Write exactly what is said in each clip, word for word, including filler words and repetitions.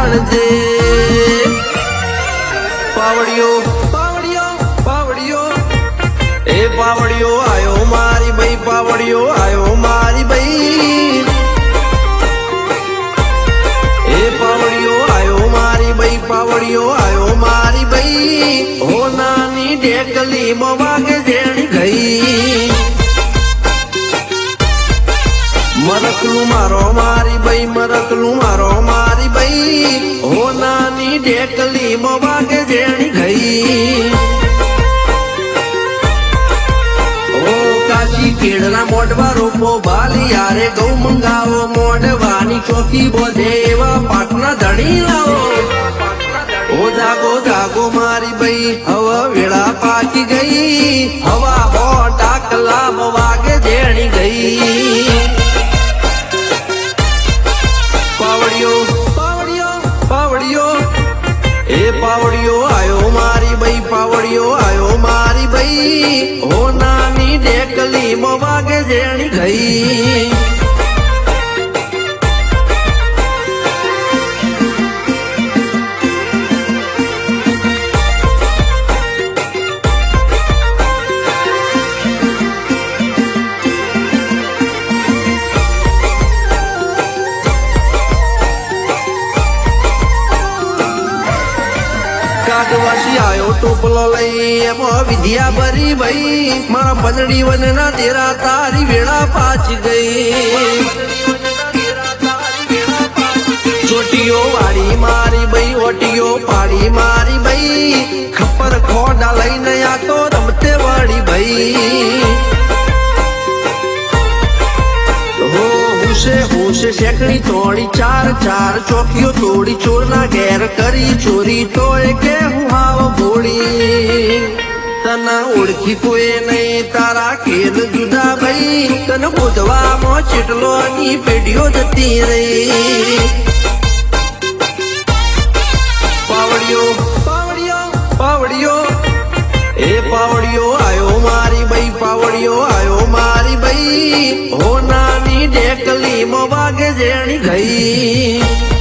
जान दे। पावड़ियो पावड़ियो पावड़ियो ए पावड़ियो आयो मारी भाई, पावड़ियो आयो मारी भाई। ए पावड़ियो आयो मारी भाई, पावड़ियो आयो मारी भाई। हो नानी ढेकली मवागे जेणी गई। मरकलू मारो मारी भाई, मरकलू मारो मारी भाई। हो नानी ढेकली मवागे जेणी गई। ओ काची केड़ना मोडवा रोपो बाली यारे गौ मंगावो। मोडवानी चौकी बोधे एवा पाटना धणी लाओ। ओ जागो जागो मारी भाई, हवा वेड़ा पाकी गई। हवा बो टाकला मवागे जेणी गई। पावड़ियो पावड़ियो पावड़ियो ए पावड़ियो आयो मारी भाई, पावड़ियो आयो मारी भाई। हो नानी ढेकली मवागे जेणी गई। काटवासी आयो टोपलो लई एमो विद्या भरी भई। मारा बंदड़ी वनना तेरा तारी वेड़ा पाच गई। छोटियो वाड़ी मारी भई, ओटियो पाड़ी मारी भई। खप्पर खोडा लई नया तो रमते वाड़ी भई। हुसे हुसे सेकड़ी तोड़ी चार चार चौकियो तोड़ी। चोरना घेर करी चोरी तो के हुआव बोड़ी। तना ओळखी कोई नहीं तारा केल जुदा भई। तन बुधवा मो चिटलो नी पेडियो जती रही। पावड़ियो पावड़ियो पावड़ियो ए पावड़ियो आयो मारी भाई, पावड़ियो आयो मारी भाई। हो नानी ढेकली मवागे जेणी गई।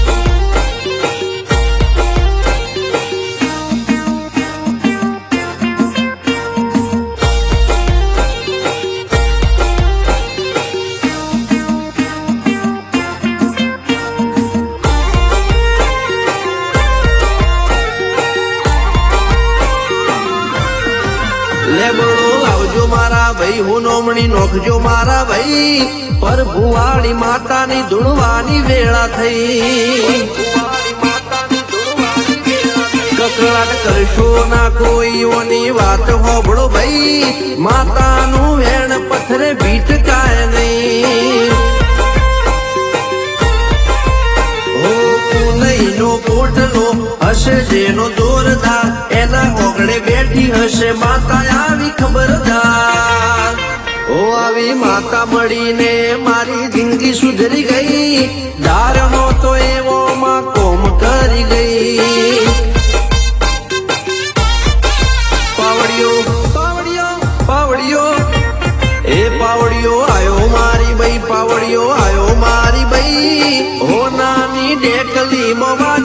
लेबड़ो आवजो मारा भाई, हो नोमणी नोखजो मारा भाई। पर भुवाड़ी माता नी धुणवानी वेळा थई। ककड़ाट करशो ना कोई ओनी वात होबड़ो भाई। माता नु वेण पत्थरे बीट काय नहीं। हो कुनई नो कोटलो हसे जेनो जोरदार। एना ओगड़े बैठी हसे माता आवी खबरदार। ओ आवी माता मड़ी ने मारी जिंदगी सुधरी गई। दार हो तो एवो मां कोम करी गई। पावड़ियो पावड़ियो पावड़ियो ए पावड़ियो आयो मारी भाई, पावड़ियो आयो मारी भाई। हो नानी ढेकली मवा